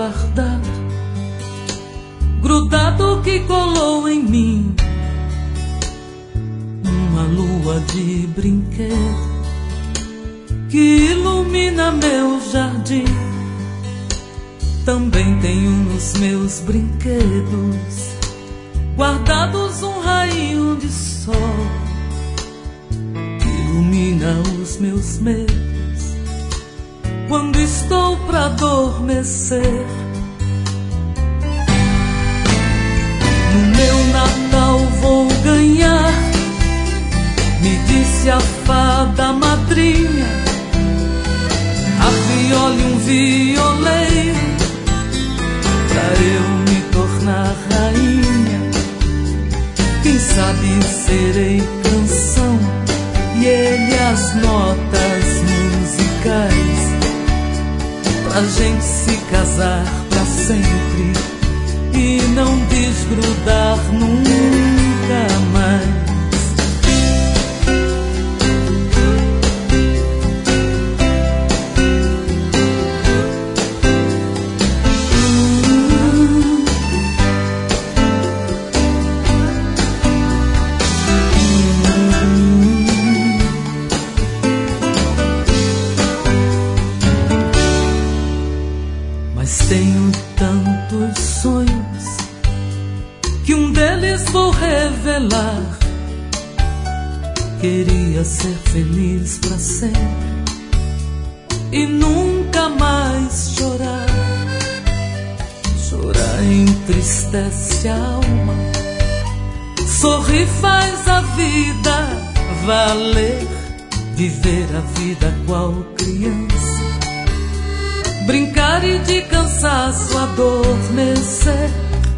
guardar, grudado que colou em mim uma lua de brinquedo que ilumina meu jardim. Também tenho nos meus brinquedos guardados um raio de sol que ilumina os meus medos quando estou pra adormecer. No meu Natal vou ganhar, me disse a fada madrinha, a viola e um violeiro pra eu me tornar rainha. Quem sabe serei canção e ele as notas musicais, pra gente se casar pra sempre e não desgrudar nunca mais. Tenho tantos sonhos que um deles vou revelar. Queria ser feliz pra sempre e nunca mais chorar. Chorar entristece a alma, sorrir faz a vida valer. Viver a vida qual criança, brincar e de cansaço adormecer.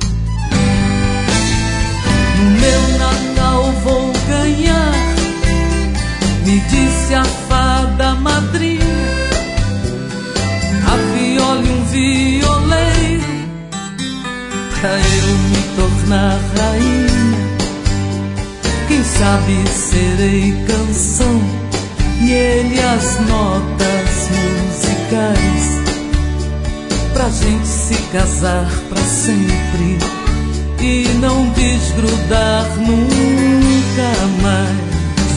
No meu Natal vou ganhar, me disse a fada madrinha, a viola e um violeiro pra eu me tornar rainha. Quem sabe serei canção e ele as notas musicais, pra gente se casar pra sempre e não desgrudar nunca mais.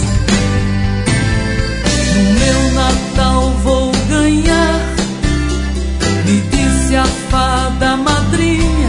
No meu Natal vou ganhar, me disse a fada madrinha,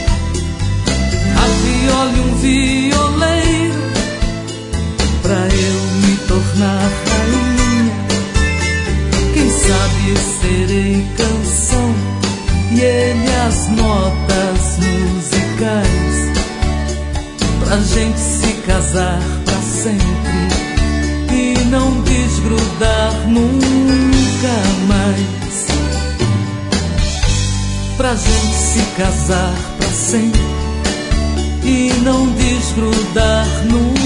a viola e um violeiro pra eu me tornar rainha. Quem sabe serei canção e ele as notas musicais, pra gente se casar pra sempre e não desgrudar nunca mais. Pra gente se casar pra sempre e não desgrudar nunca